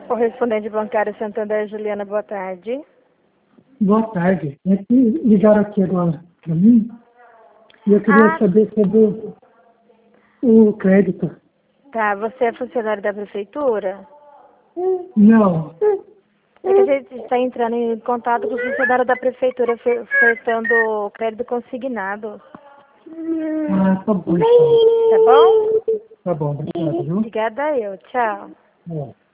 Correspondente bancário Santander, Juliana, boa tarde. Boa tarde. É que ligaram aqui agora para mim e eu queria saber sobre o crédito. Tá, você é funcionário da prefeitura? Não. É que a gente está entrando em contato com o funcionário da prefeitura ofertando crédito consignado. Ah, tá bom então. Tá bom? Tá bom, obrigado, viu? Obrigada eu. Tchau. É.